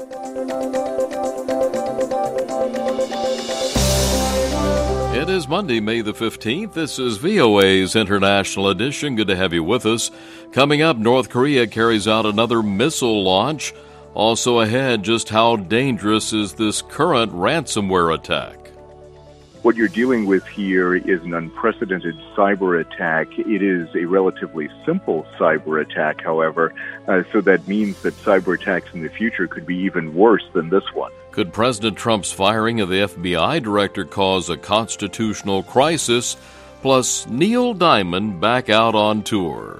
It is Monday, May the 15th. This is VOA's International Edition. Good to have you with us. Coming up, North Korea carries out another missile launch. Also ahead, just how dangerous is this current ransomware attack? What you're dealing with here is an unprecedented cyber attack. It is a relatively simple cyber attack, however, so that means that cyber attacks in the future could be even worse than this one. Could President Trump's firing of the FBI director cause a constitutional crisis? Plus, Neil Diamond back out on tour.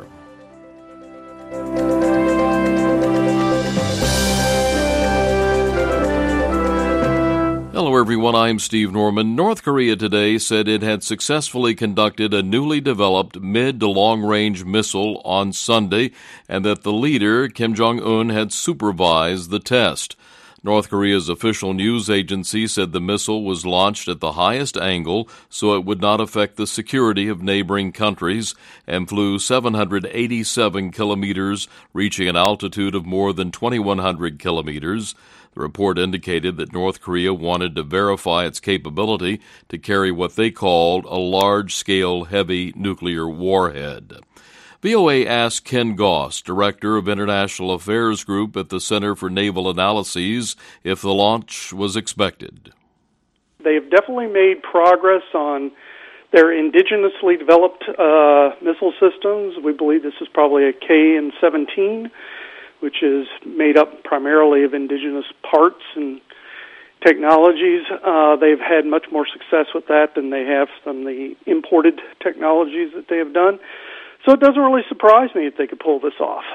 Hello, everyone. I'm Steve Norman. North Korea today said it had successfully conducted a newly developed mid- to long-range missile on Sunday and that the leader, Kim Jong-un, had supervised the test. North Korea's official news agency said the missile was launched at the highest angle so it would not affect the security of neighboring countries and flew 787 kilometers, reaching an altitude of more than 2,100 kilometers. The report indicated that North Korea wanted to verify its capability to carry what they called a large-scale heavy nuclear warhead. VOA asked Ken Goss, Director of International Affairs Group at the Center for Naval Analyses, if the launch was expected. They've definitely made progress on their indigenously developed missile systems. We believe this is probably a KN-17, which is made up primarily of indigenous parts and technologies. They've had much more success with that than they have from the imported technologies that they have done. So it doesn't really surprise me if they could pull this off.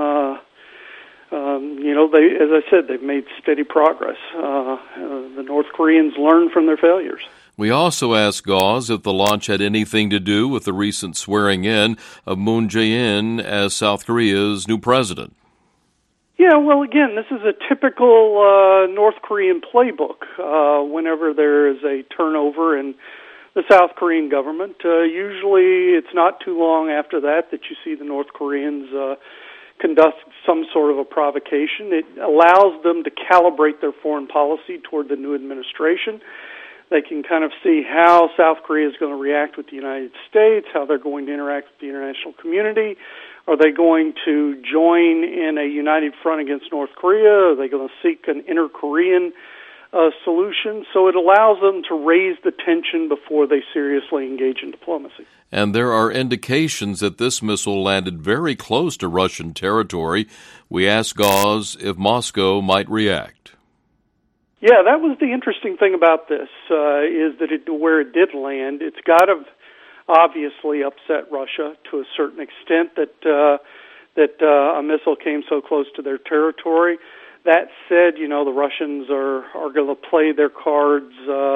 As I said, they've made steady progress. The North Koreans learn from their failures. We also asked Gauze if the launch had anything to do with the recent swearing-in of Moon Jae-in as South Korea's new president. Yeah, well, again, this is a typical North Korean playbook. Whenever there is a turnover in the South Korean government, usually it's not too long after that you see the North Koreans conduct some sort of a provocation. It allows them to calibrate their foreign policy toward the new administration. They can kind of see how South Korea is going to react with the United States, how they're going to interact with the international community. Are they going to join in a united front against North Korea? Are they going to seek an inter-Korean solution? So it allows them to raise the tension before they seriously engage in diplomacy. And there are indications that this missile landed very close to Russian territory. We asked Gauze if Moscow might react. Yeah, that was the interesting thing about this, is that where it did land, it's got to obviously upset Russia to a certain extent that a missile came so close to their territory. That said, the Russians are going to play their cards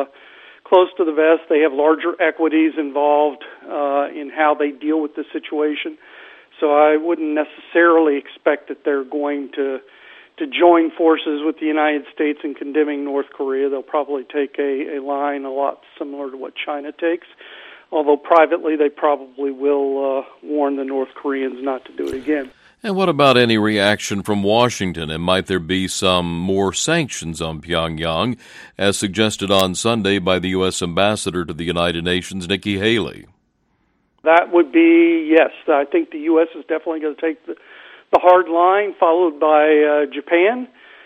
close to the vest. They have larger equities involved in how they deal with the situation. So I wouldn't necessarily expect that they're going to join forces with the United States in condemning North Korea. They'll probably take a line a lot similar to what China takes, although privately they probably will warn the North Koreans not to do it again. And what about any reaction from Washington? And might there be some more sanctions on Pyongyang, as suggested on Sunday by the U.S. Ambassador to the United Nations, Nikki Haley? That would be, yes. I think the U.S. is definitely going to take the hard line, followed by Japan.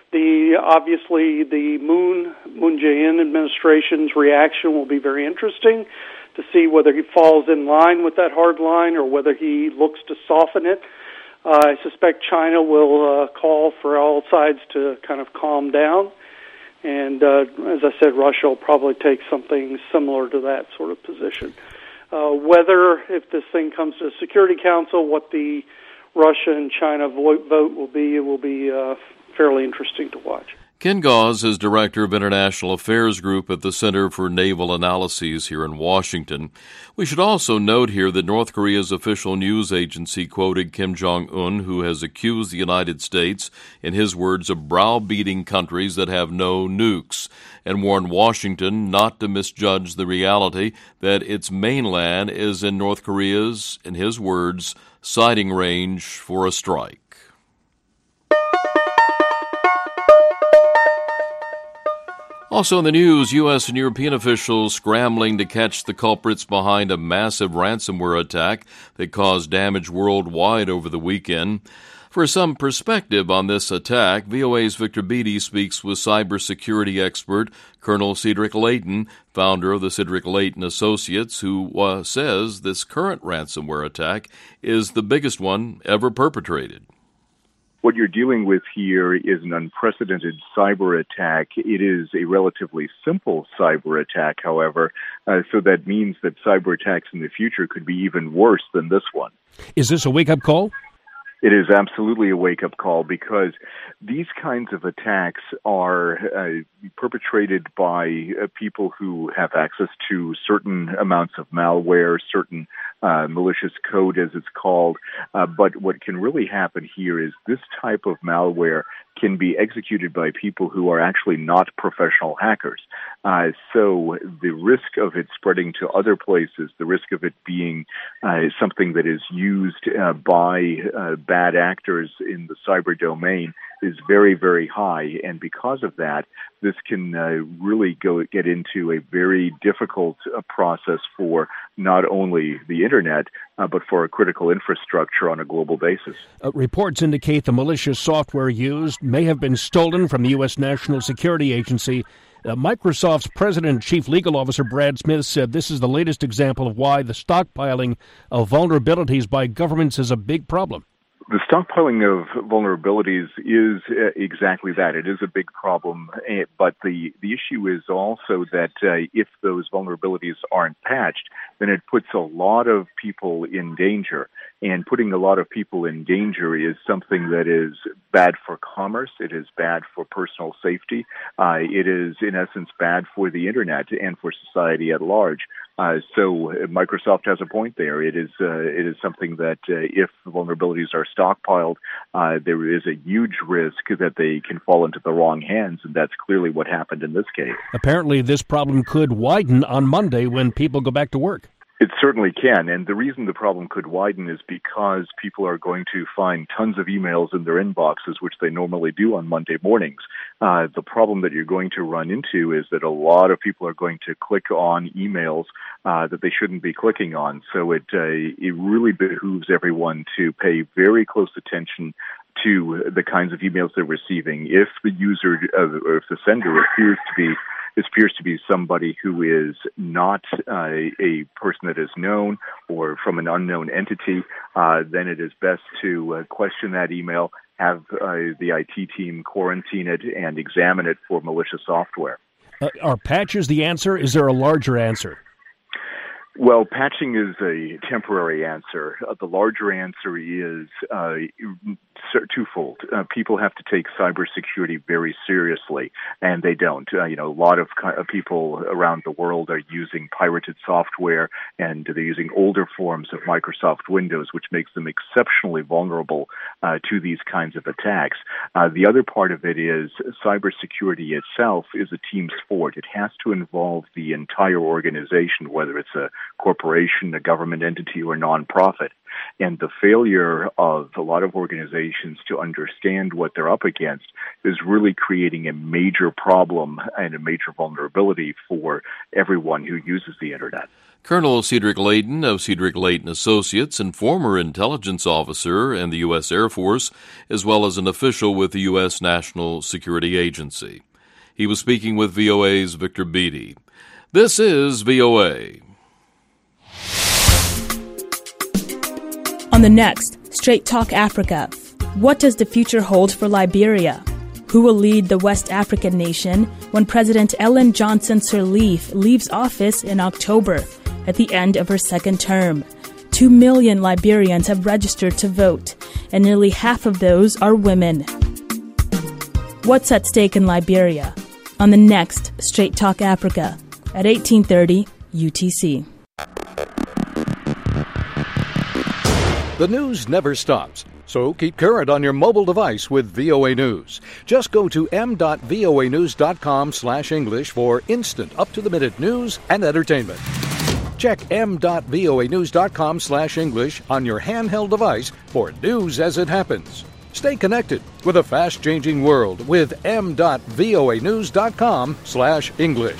Obviously, the Moon Jae-in administration's reaction will be very interesting to see whether he falls in line with that hard line or whether he looks to soften it. I suspect China will call for all sides to kind of calm down. And as I said, Russia will probably take something similar to that sort of position. Whether, if this thing comes to the Security Council, what the Russia and China vote will be fairly interesting to watch. Ken Gauze is Director of International Affairs Group at the Center for Naval Analyses here in Washington. We should also note here that North Korea's official news agency quoted Kim Jong-un, who has accused the United States, in his words, of browbeating countries that have no nukes, and warned Washington not to misjudge the reality that its mainland is in North Korea's, in his words, sighting range for a strike. Also in the news, U.S. and European officials scrambling to catch the culprits behind a massive ransomware attack that caused damage worldwide over the weekend. For some perspective on this attack, VOA's Victor Beattie speaks with cybersecurity expert Colonel Cedric Leighton, founder of the Cedric Leighton Associates, who says this current ransomware attack is the biggest one ever perpetrated. What you're dealing with here is an unprecedented cyber attack. It is a relatively simple cyber attack, however, so that means that cyber attacks in the future could be even worse than this one. Is this a wake-up call? It is absolutely a wake-up call because these kinds of attacks are perpetrated by people who have access to certain amounts of malware, certain malicious code, as it's called. But what can really happen here is this type of malware can be executed by people who are actually not professional hackers. So the risk of it spreading to other places, the risk of it being something that is used by bad actors in the cyber domain is very, very high. And because of that, this can really get into a very difficult process for not only the Internet, but for a critical infrastructure on a global basis. Reports indicate the malicious software used may have been stolen from the U.S. National Security Agency. Microsoft's President and Chief Legal Officer Brad Smith said this is the latest example of why the stockpiling of vulnerabilities by governments is a big problem. The stockpiling of vulnerabilities is exactly that. It is a big problem, but the issue is also that if those vulnerabilities aren't patched, then it puts a lot of people in danger. And putting a lot of people in danger is something that is bad for commerce. It is bad for personal safety. It is, in essence, bad for the Internet and for society at large. So Microsoft has a point there. It is something that if vulnerabilities are stockpiled, there is a huge risk that they can fall into the wrong hands, and that's clearly what happened in this case. Apparently, this problem could widen on Monday when people go back to work. It certainly can, and the reason the problem could widen is because people are going to find tons of emails in their inboxes, which they normally do on Monday mornings. The problem that you're going to run into is that a lot of people are going to click on emails that they shouldn't be clicking on. So it really behooves everyone to pay very close attention to the kinds of emails they're receiving. If the user or if the sender appears to be somebody who is not a person that is known or from an unknown entity, then it is best to question that email, have the IT team quarantine it, and examine it for malicious software. Are patches the answer? Is there a larger answer? Well, patching is a temporary answer. The larger answer is twofold. People have to take cybersecurity very seriously, and they don't. A lot of people around the world are using pirated software, and they're using older forms of Microsoft Windows, which makes them exceptionally vulnerable to these kinds of attacks. The other part of it is cybersecurity itself is a team sport. It has to involve the entire organization, whether it's a corporation, a government entity, or nonprofit. And the failure of a lot of organizations to understand what they're up against is really creating a major problem and a major vulnerability for everyone who uses the Internet. Colonel Cedric Leighton of Cedric Leighton Associates and former intelligence officer in the U.S. Air Force, as well as an official with the U.S. National Security Agency. He was speaking with VOA's Victor Beattie. This is VOA. On the next, Straight Talk Africa. What does the future hold for Liberia? Who will lead the West African nation when President Ellen Johnson Sirleaf leaves office in October at the end of her second term? 2 million Liberians have registered to vote, and nearly half of those are women. What's at stake in Liberia? On the next Straight Talk Africa at 1830 UTC. The news never stops, so keep current on your mobile device with VOA News. Just go to m.voanews.com/English for instant, up-to-the-minute news and entertainment. Check m.voanews.com/English on your handheld device for news as it happens. Stay connected with a fast-changing world with m.voanews.com/English.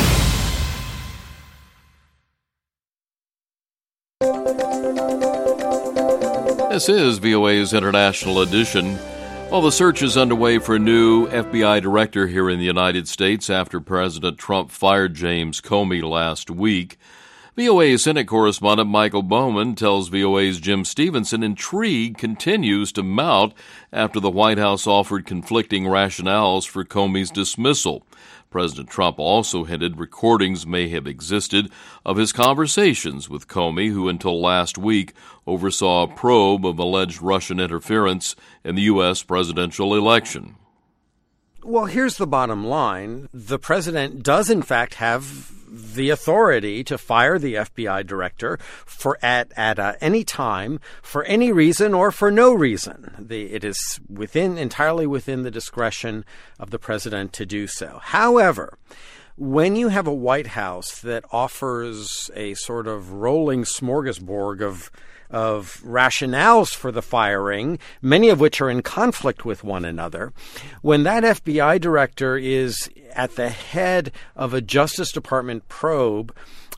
This is VOA's International Edition. Well, the search is underway for a new FBI director here in the United States after President Trump fired James Comey last week. VOA Senate correspondent Michael Bowman tells VOA's Jim Stevenson intrigue continues to mount after the White House offered conflicting rationales for Comey's dismissal. President Trump also hinted recordings may have existed of his conversations with Comey, who until last week oversaw a probe of alleged Russian interference in the U.S. presidential election. Well, here's the bottom line. The president does, in fact, have the authority to fire the FBI director at any time, for any reason or for no reason. It is entirely within the discretion of the president to do so. However, when you have a White House that offers a sort of rolling smorgasbord of rationales for the firing, many of which are in conflict with one another, when that FBI director is at the head of a Justice Department probe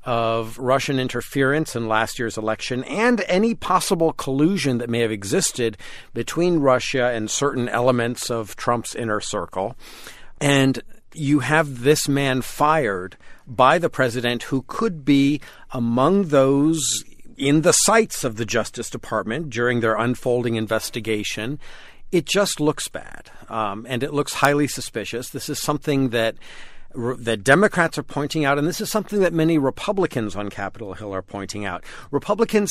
of Russian interference in last year's election and any possible collusion that may have existed between Russia and certain elements of Trump's inner circle, and you have this man fired by the president who could be among those in the sights of the Justice Department during their unfolding investigation, it just looks bad, and it looks highly suspicious. This is something that Democrats are pointing out, and this is something that many Republicans on Capitol Hill are pointing out. Republicans,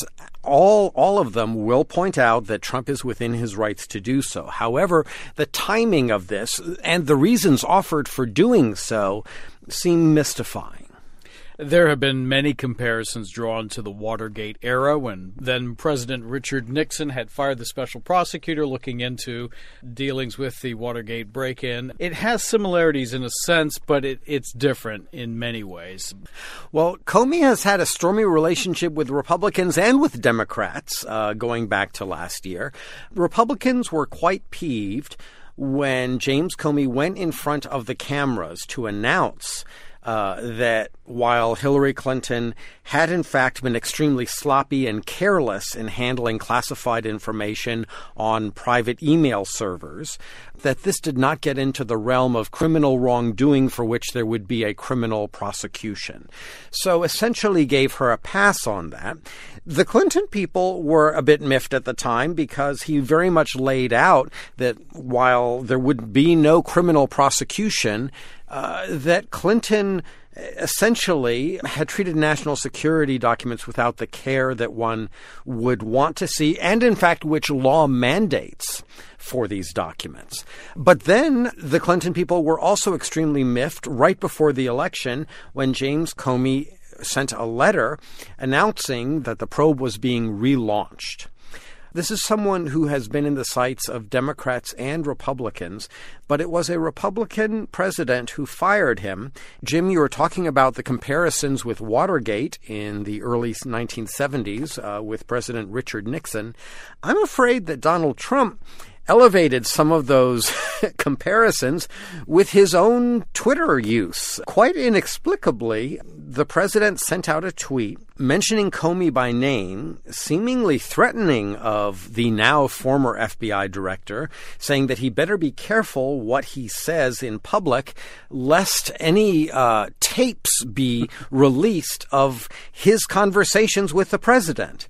all of them, will point out that Trump is within his rights to do so. However, the timing of this and the reasons offered for doing so seem mystifying. There have been many comparisons drawn to the Watergate era when then President Richard Nixon had fired the special prosecutor looking into dealings with the Watergate break-in. It has similarities in a sense, but it's different in many ways. Well, Comey has had a stormy relationship with Republicans and with Democrats going back to last year. Republicans were quite peeved when James Comey went in front of the cameras to announce that while Hillary Clinton had in fact been extremely sloppy and careless in handling classified information on private email servers, that this did not get into the realm of criminal wrongdoing for which there would be a criminal prosecution. So essentially gave her a pass on that. The Clinton people were a bit miffed at the time because he very much laid out that while there would be no criminal prosecution, that Clinton essentially had treated national security documents without the care that one would want to see, and in fact which law mandates for these documents. But then the Clinton people were also extremely miffed right before the election when James Comey sent a letter announcing that the probe was being relaunched. This is someone who has been in the sights of Democrats and Republicans, but it was a Republican president who fired him. Jim, you were talking about the comparisons with Watergate in the early 1970s with President Richard Nixon. I'm afraid that Donald Trump elevated some of those comparisons with his own Twitter use. Quite inexplicably, the president sent out a tweet mentioning Comey by name, seemingly threatening of the now former FBI director, saying that he better be careful what he says in public, lest any tapes be released of his conversations with the president.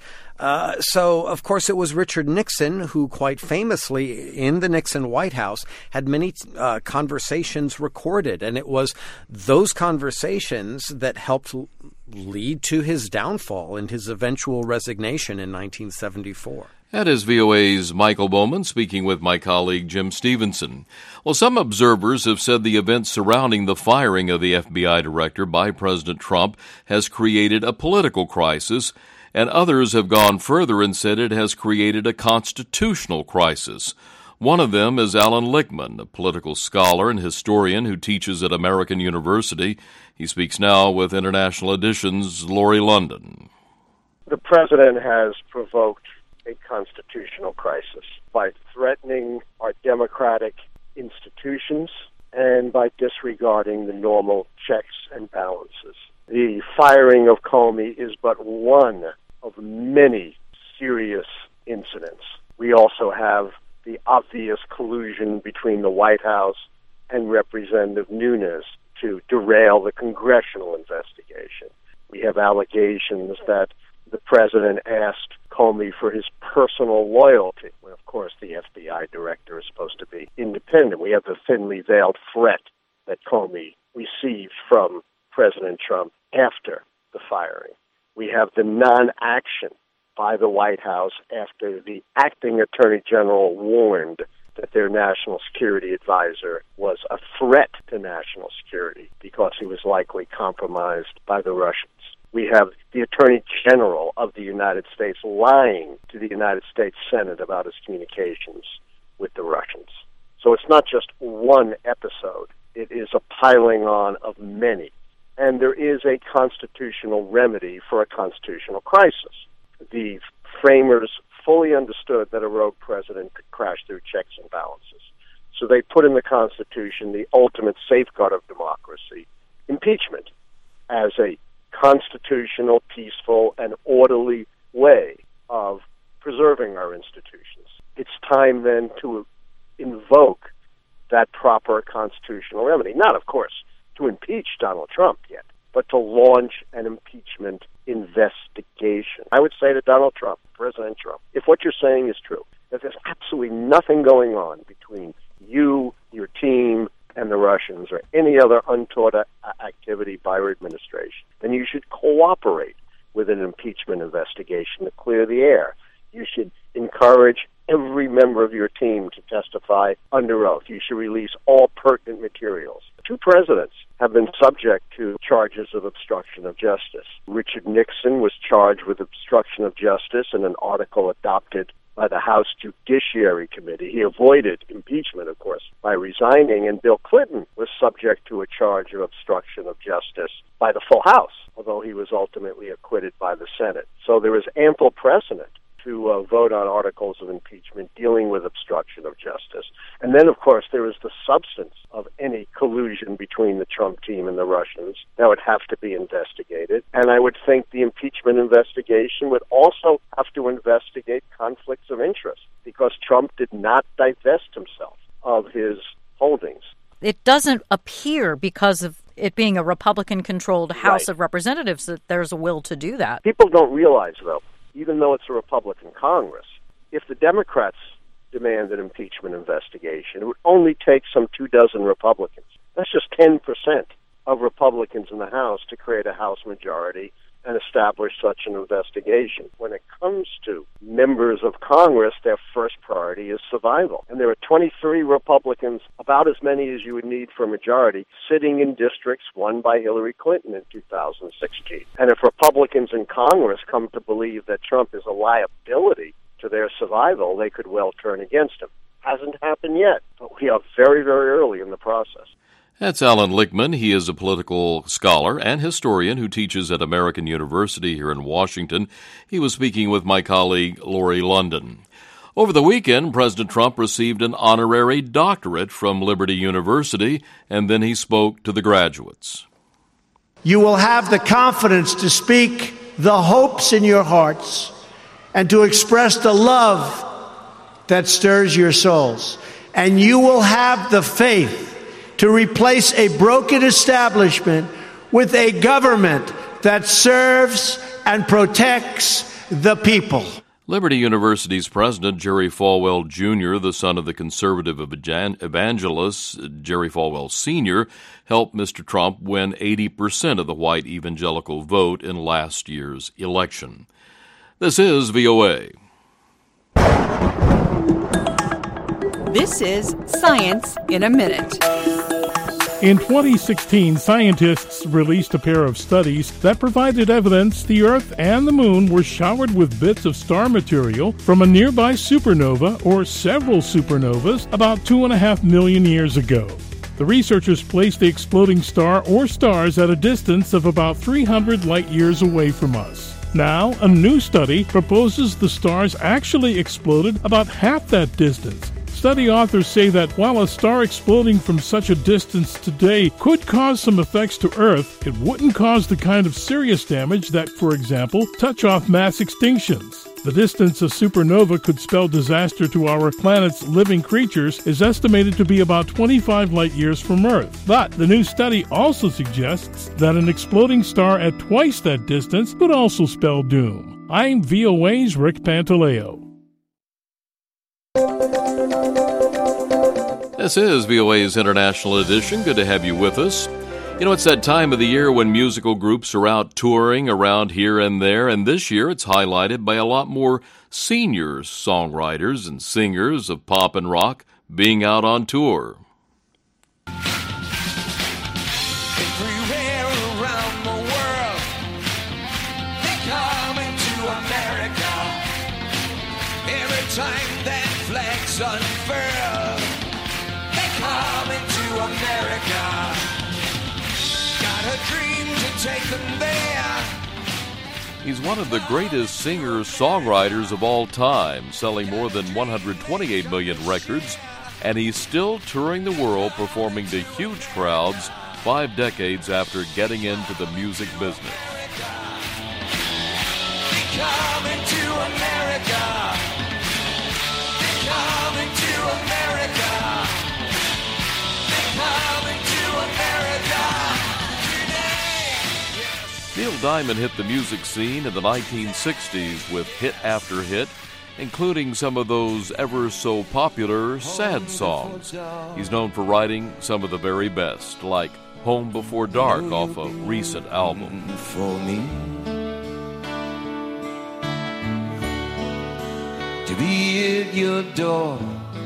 So, of course, it was Richard Nixon who quite famously in the Nixon White House had many conversations recorded. And it was those conversations that helped lead to his downfall and his eventual resignation in 1974. That is VOA's Michael Bowman speaking with my colleague Jim Stevenson. Well, some observers have said the events surrounding the firing of the FBI director by President Trump has created a political crisis, and others have gone further and said it has created a constitutional crisis. One of them is Alan Lichtman, a political scholar and historian who teaches at American University. He speaks now with International Edition's Laurie London. The president has provoked a constitutional crisis by threatening our democratic institutions and by disregarding the normal checks and balances. The firing of Comey is but one of many serious incidents. We also have the obvious collusion between the White House and Representative Nunes to derail the congressional investigation. We have allegations that the president asked Comey for his personal loyalty, when, of course, the FBI director is supposed to be independent. We have the thinly veiled threat that Comey received from President Trump after the firing. We have the non-action by the White House after the acting attorney general warned that their national security advisor was a threat to national security because he was likely compromised by the Russians. We have the Attorney General of the United States lying to the United States Senate about his communications with the Russians. So it's not just one episode. It is a piling on of many. And there is a constitutional remedy for a constitutional crisis. The framers fully understood that a rogue president could crash through checks and balances. So they put in the Constitution the ultimate safeguard of democracy, impeachment, as a constitutional, peaceful, and orderly way of preserving our institutions. It's time then to invoke that proper constitutional remedy. Not, of course, to impeach Donald Trump yet, but to launch an impeachment investigation. I would say to Donald Trump, President Trump, if what you're saying is true, that there's absolutely nothing going on between you, your team, and the Russians, or any other untoward activity by your administration, then you should cooperate with an impeachment investigation to clear the air. You should encourage every member of your team to testify under oath. You should release all pertinent materials. Two presidents have been subject to charges of obstruction of justice. Richard Nixon was charged with obstruction of justice in an article adopted by the House Judiciary Committee. He avoided impeachment, of course, by resigning, and Bill Clinton was subject to a charge of obstruction of justice by the full House, although he was ultimately acquitted by the Senate. So there is ample precedent to vote on articles of impeachment dealing with obstruction of justice. And then, of course, there is the substance of any collusion between the Trump team and the Russians. That would have to be investigated. And I would think the impeachment investigation would also have to investigate conflicts of interest, because Trump did not divest himself of his holdings. It doesn't appear, because of it being a Republican-controlled House of Representatives, that there's a will to do that. People don't realize, though, even though it's a Republican Congress, if the Democrats demand an impeachment investigation, it would only take some 24 Republicans. That's just 10% of Republicans in the House to create a House majority and establish such an investigation. When it comes to members of Congress, their first priority is survival. And there are 23 Republicans, about as many as you would need for a majority, sitting in districts won by Hillary Clinton in 2016. And if Republicans in Congress come to believe that Trump is a liability to their survival, they could well turn against him. Hasn't happened yet, but we are very, very early in the process. That's Alan Lichtman. He is a political scholar and historian who teaches at American University here in Washington. He was speaking with my colleague, Lori London. Over the weekend, President Trump received an honorary doctorate from Liberty University, and then he spoke to the graduates. You will have the confidence to speak the hopes in your hearts and to express the love that stirs your souls. And you will have the faith to replace a broken establishment with a government that serves and protects the people. Liberty University's president, Jerry Falwell Jr., the son of the conservative evangelist Jerry Falwell Sr., helped Mr. Trump win 80% of the white evangelical vote in last year's election. This is VOA. This is Science in a Minute. In 2016, scientists released a pair of studies that provided evidence the Earth and the Moon were showered with bits of star material from a nearby supernova or several supernovas about 2.5 million years ago. The researchers placed the exploding star or stars at a distance of about 300 light years away from us. Now, a new study proposes the stars actually exploded about half that distance. Study authors say that while a star exploding from such a distance today could cause some effects to Earth, it wouldn't cause the kind of serious damage that, for example, touch off mass extinctions. The distance a supernova could spell disaster to our planet's living creatures is estimated to be about 25 light-years from Earth. But the new study also suggests that an exploding star at twice that distance could also spell doom. I'm VOA's Rick Pantaleo. This is VOA's International Edition. Good to have you with us. You know, it's that time of the year when musical groups are out touring around here and there, and this year it's highlighted by a lot more senior songwriters and singers of pop and rock being out on tour. Everywhere around the world, they're coming to America. Every time that flag's unfurled, they're coming to America. A dream to take them there. He's one of the greatest singers-songwriters of all time, selling more than 128 million records, and he's still touring the world performing to huge crowds 5 decades after getting into the music business. Coming to America. Coming to America. Coming to America. Neil Diamond hit the music scene in the 1960s with hit after hit, including some of those ever so popular sad songs. He's known for writing some of the very best, like Home Before Dark off a recent album. For me to be at your door,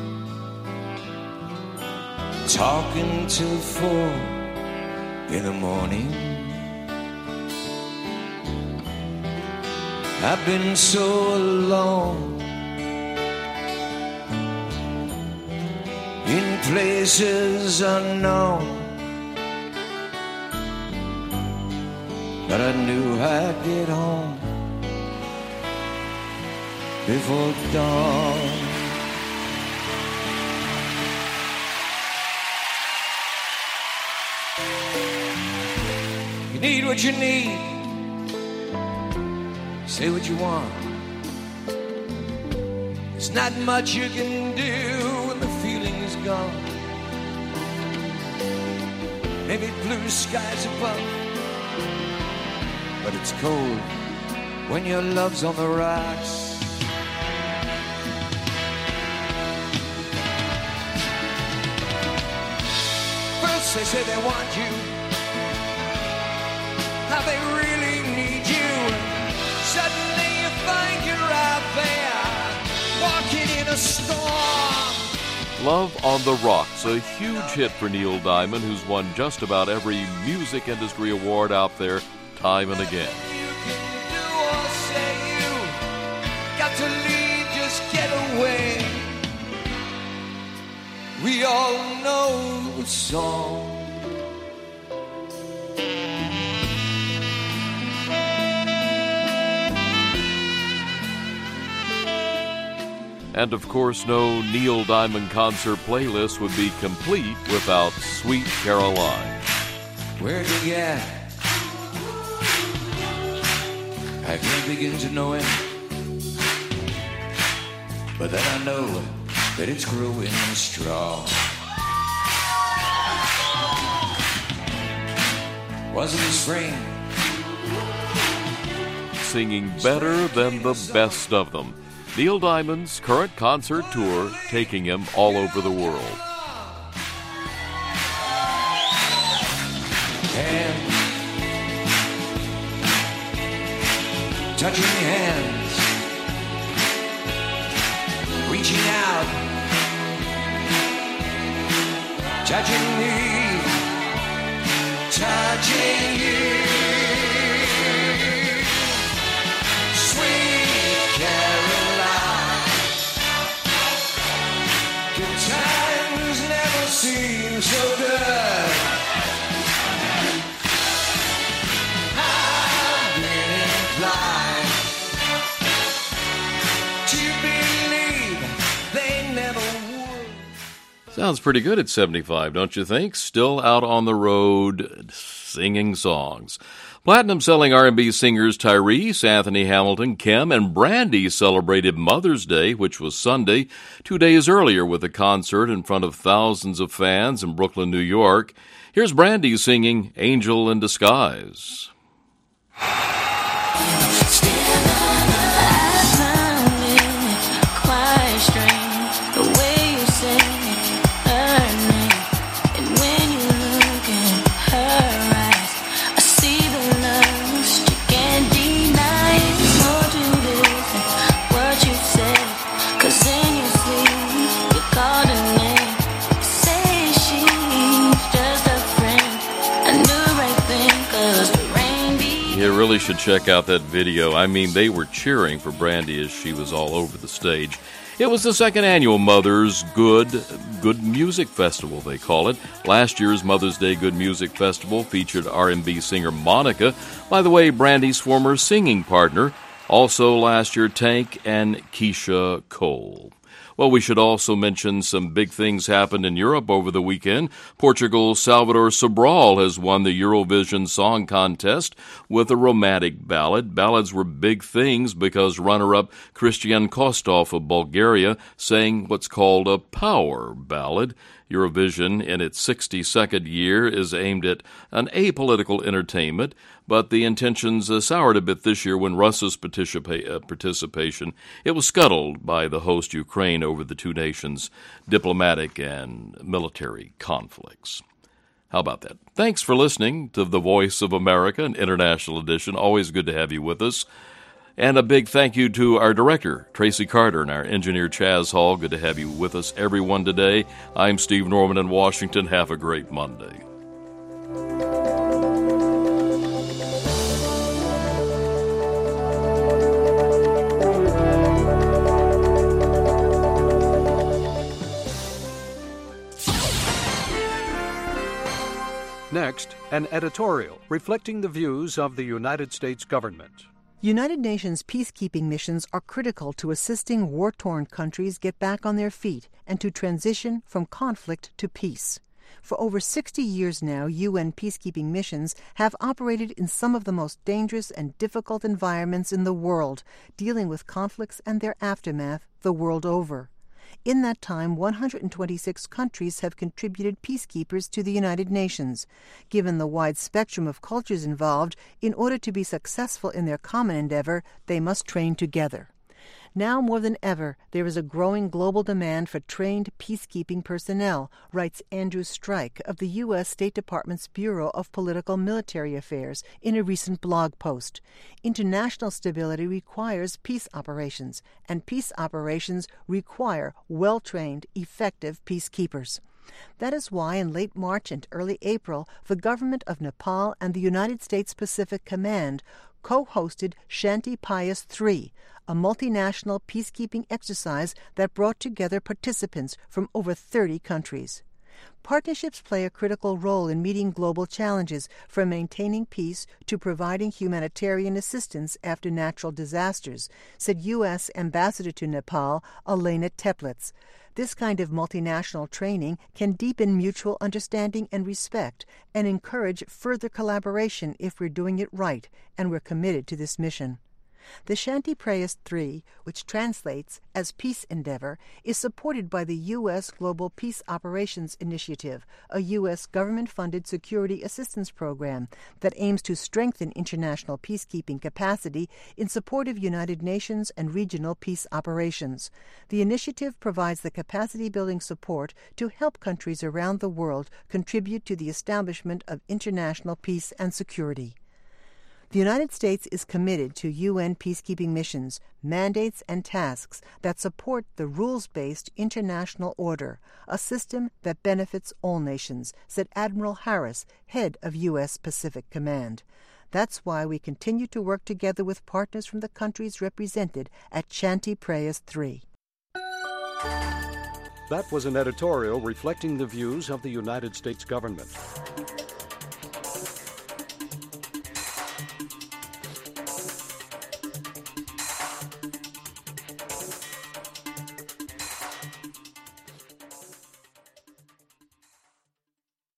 talking till 4 in the morning. I've been so alone in places unknown, but I knew I'd get home before dawn. You need what you need. Say what you want. There's not much you can do when the feeling is gone. Maybe blue skies above, but it's cold when your love's on the rocks. First they say they want you, how they really need you. Suddenly you find you're out there, walking in a storm. Love on the Rocks, a huge hit for Neil Diamond, who's won just about every music industry award out there time and again. You can do or say you got to leave, just get away. We all know the song. And of course, no Neil Diamond concert playlist would be complete without Sweet Caroline. Where'd you get? I can't begin to know it, but then I know that it's growing strong. Wasn't it spring? Singing better than the best of them. Neil Diamond's current concert tour taking him all over the world. And touching hands, reaching out, touching me, touching you. Sweet Caroline, good times never seem so good. I've been inclined Sounds pretty good at 75, don't you think? Still out on the road singing songs. Platinum-selling R&B singers Tyrese, Anthony Hamilton, Kim, and Brandy celebrated Mother's Day, which was Sunday, 2 days earlier with a concert in front of thousands of fans in Brooklyn, New York. Here's Brandy singing Angel in Disguise. You really should check out that video. I mean, they were cheering for Brandy as she was all over the stage. It was the second annual Mother's Good Music Festival, they call it. Last year's Mother's Day Good Music Festival featured R&B singer Monica, by the way, Brandy's former singing partner. Also last year, Tank and Keisha Cole. Well, we should also mention some big things happened in Europe over the weekend. Portugal's Salvador Sobral has won the Eurovision Song Contest with a romantic ballad. Ballads were big things because runner-up Christian Kostov of Bulgaria sang what's called a power ballad. Eurovision, in its 62nd year, is aimed at an apolitical entertainment, but the intentions soured a bit this year when Russia's participation, it was scuttled by the host Ukraine over the two nations' diplomatic and military conflicts. How about that? Thanks for listening to The Voice of America, an international edition. Always good to have you with us. And a big thank you to our director, Tracy Carter, and our engineer, Chaz Hall. Good to have you with us, everyone, today. I'm Steve Norman in Washington. Have a great Monday. Next, an editorial reflecting the views of the United States government. United Nations peacekeeping missions are critical to assisting war-torn countries get back on their feet and to transition from conflict to peace. For over 60 years now, UN peacekeeping missions have operated in some of the most dangerous and difficult environments in the world, dealing with conflicts and their aftermath the world over. In that time, 126 countries have contributed peacekeepers to the United Nations. Given the wide spectrum of cultures involved, in order to be successful in their common endeavor, they must train together. Now more than ever, there is a growing global demand for trained peacekeeping personnel, writes Andrew Strike of the U.S. State Department's Bureau of Political Military Affairs in a recent blog post. International stability requires peace operations, and peace operations require well-trained, effective peacekeepers. That is why in late March and early April, the government of Nepal and the United States Pacific Command co-hosted Shanti Prayas 3, a multinational peacekeeping exercise that brought together participants from over 30 countries. Partnerships play a critical role in meeting global challenges, from maintaining peace to providing humanitarian assistance after natural disasters, said U.S. Ambassador to Nepal, Elena Teplitz. This kind of multinational training can deepen mutual understanding and respect and encourage further collaboration if we're doing it right, and we're committed to this mission. The Shanti Prayas 3, which translates as Peace Endeavor, is supported by the U.S. Global Peace Operations Initiative, a U.S. government-funded security assistance program that aims to strengthen international peacekeeping capacity in support of United Nations and regional peace operations. The initiative provides the capacity-building support to help countries around the world contribute to the establishment of international peace and security. The United States is committed to UN peacekeeping missions, mandates, and tasks that support the rules-based international order, a system that benefits all nations, said Admiral Harris, head of U.S. Pacific Command. That's why we continue to work together with partners from the countries represented at Shanti Prayas 3. That was an editorial reflecting the views of the United States government.